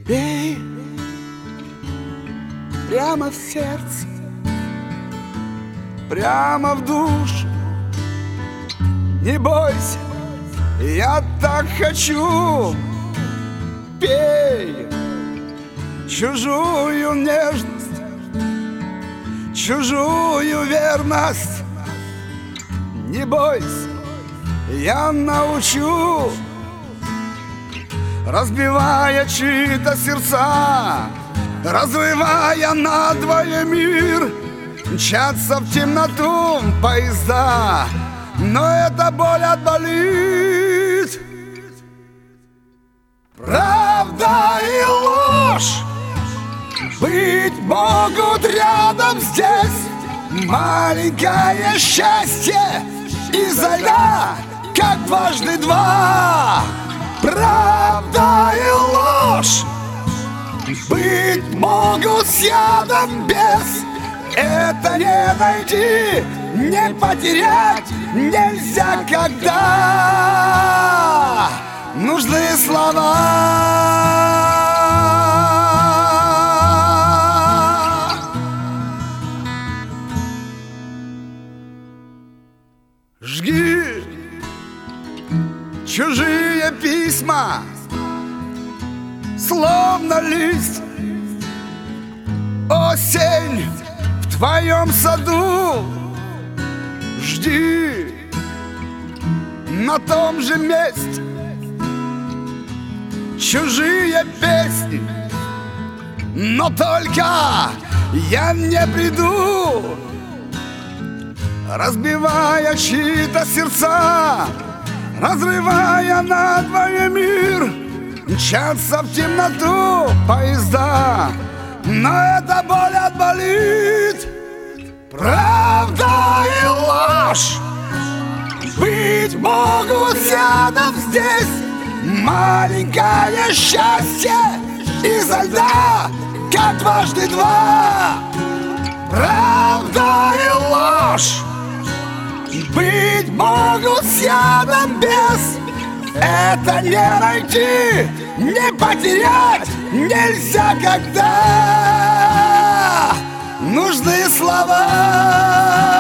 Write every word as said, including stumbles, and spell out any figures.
Бей прямо в сердце, прямо в душу. Не бойся, я так хочу. Пей чужую нежность, чужую верность. Не бойся, я научу. Разбивая чьи-то сердца, разрывая надвое мир, мчатся в темноту поезда, но эта боль отболит. Правда и ложь быть могут рядом здесь. Маленькое счастье изо льда, как дважды два. Правда и ложь быть могут с ядом без. Это не найти, не потерять нельзя, когда нужны слова. Жги чужие письма, словно лист. Осень в твоем саду. Жди на том же месте чужие песни, но только я не приду. Разбивая чьи-то сердца, разрывая надвое мир, мчатся в темноту поезда, но эта боль отболит. Правда и ложь быть могут рядом здесь. Маленькое счастье изо льда, как дважды два. Правда и ложь быть могут с ядом без. Это не найти, не потерять нельзя, когда нужны слова.